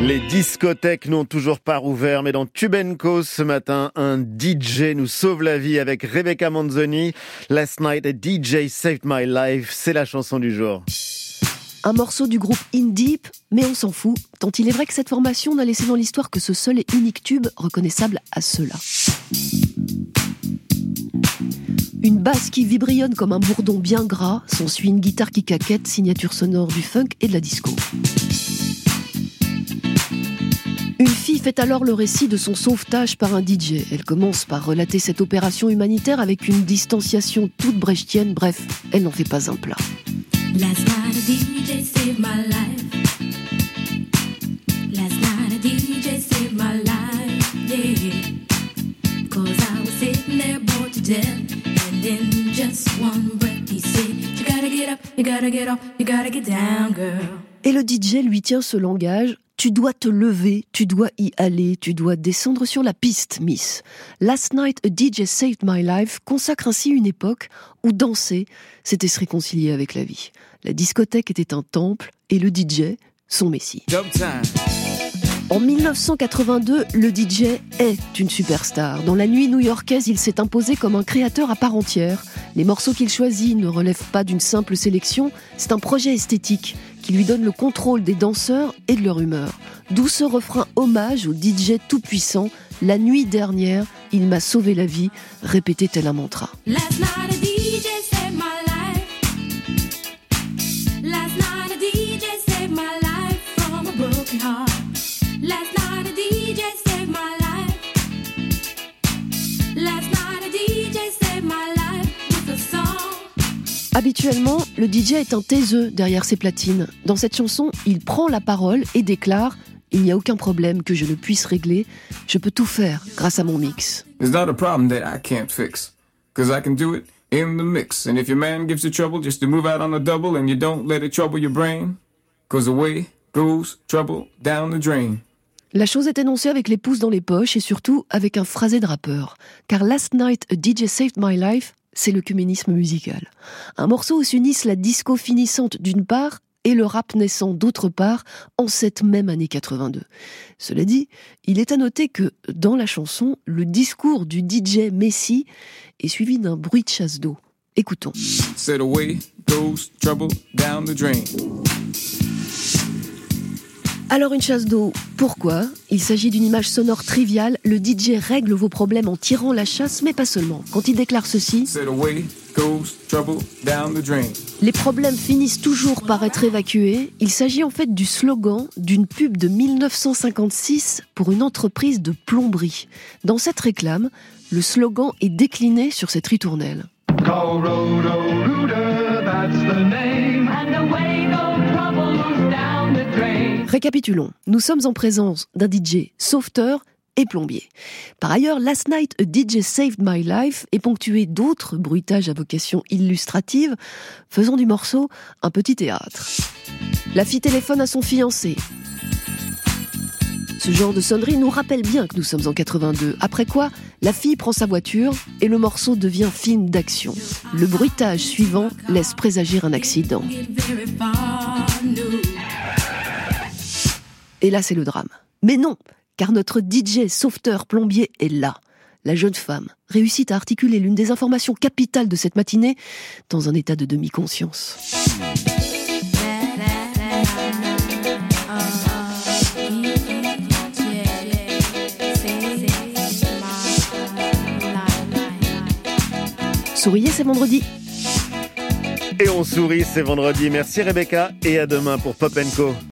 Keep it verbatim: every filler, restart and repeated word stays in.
Les discothèques n'ont toujours pas rouvert, mais dans Tube and Co ce matin, un D J nous sauve la vie avec Rebecca Manzoni. Last Night, a D J Saved My Life, c'est la chanson du jour. Un morceau du groupe In Deep, mais on s'en fout, tant il est vrai que cette formation n'a laissé dans l'histoire que ce seul et unique tube reconnaissable à ceux-là. Une basse qui vibrionne comme un bourdon bien gras, s'ensuit une guitare qui caquette, signature sonore du funk et de la disco. Une fille fait alors le récit de son sauvetage par un D J. Elle commence par relater cette opération humanitaire avec une distanciation toute brechtienne. Bref, elle n'en fait pas un plat. Last night a D J saved my life. Last night a D J saved my life, yeah. Cause I was sitting there bored to death. And in just one breath he said, you gotta get up, you gotta get off, you gotta get down, girl. Et le D J lui tient ce langage. Tu dois te lever, tu dois y aller, tu dois descendre sur la piste, Miss. Last Night, a D J Saved My Life consacre ainsi une époque où danser, c'était se réconcilier avec la vie. La discothèque était un temple et le D J, son messie. En dix-neuf cent quatre-vingt-deux, le D J est une superstar. Dans la nuit new-yorkaise, il s'est imposé comme un créateur à part entière. Les morceaux qu'il choisit ne relèvent pas d'une simple sélection, c'est un projet esthétique qui lui donne le contrôle des danseurs et de leur humeur. D'où ce refrain hommage au D J tout-puissant. La nuit dernière, il m'a sauvé la vie, répété tel un mantra. Last night a D J saved my life. Last night a D J saved my life from a broken heart. Last night a D J saved my life. Last night a D J saved my life with a song. Habituellement, le D J est un taiseux derrière ses platines. Dans cette chanson, il prend la parole et déclare « Il n'y a aucun problème que je ne puisse régler. Je peux tout faire grâce à mon mix. » There's not a problem that I can't fix, cause I can do it in the mix. And if your man gives you trouble, just to move out on the double and you don't let it trouble your brain, cause away goes trouble down the drain. La chose est énoncée avec les pouces dans les poches et surtout avec un phrasé de rappeur. Car Last Night, a D J Saved My Life, c'est l'œcuménisme musical. Un morceau où s'unissent la disco finissante d'une part et le rap naissant d'autre part en cette même année quatre-vingt-deux. Cela dit, il est à noter que, dans la chanson, le discours du D J Messi est suivi d'un bruit de chasse d'eau. Écoutons. Said away goes trouble down the drain. Alors une chasse d'eau, pourquoi ? Il s'agit d'une image sonore triviale, le D J règle vos problèmes en tirant la chasse, mais pas seulement. Quand il déclare ceci, Said away goes trouble down the drain. les problèmes finissent toujours par être évacués. Il s'agit en fait du slogan d'une pub de dix-neuf cent cinquante-six pour une entreprise de plomberie. Dans cette réclame, le slogan est décliné sur cette ritournelle. Call Roto-Rooter, that's the name. And away go troubles down the drain. Récapitulons, nous sommes en présence d'un D J sauveteur et plombier. Par ailleurs, Last Night, a D J Saved My Life est ponctué d'autres bruitages à vocation illustrative, faisant du morceau un petit théâtre. La fille téléphone à son fiancé. Ce genre de sonnerie nous rappelle bien que nous sommes en quatre-vingt-deux. Après quoi, la fille prend sa voiture et le morceau devient film d'action. Le bruitage suivant laisse présager un accident. Et là, c'est le drame. Mais non, car notre D J sauveteur plombier est là. La jeune femme réussit à articuler l'une des informations capitales de cette matinée dans un état de demi-conscience. Souriez, c'est vendredi. Et on sourit, c'est vendredi. Merci Rebecca et à demain pour Pop and Co.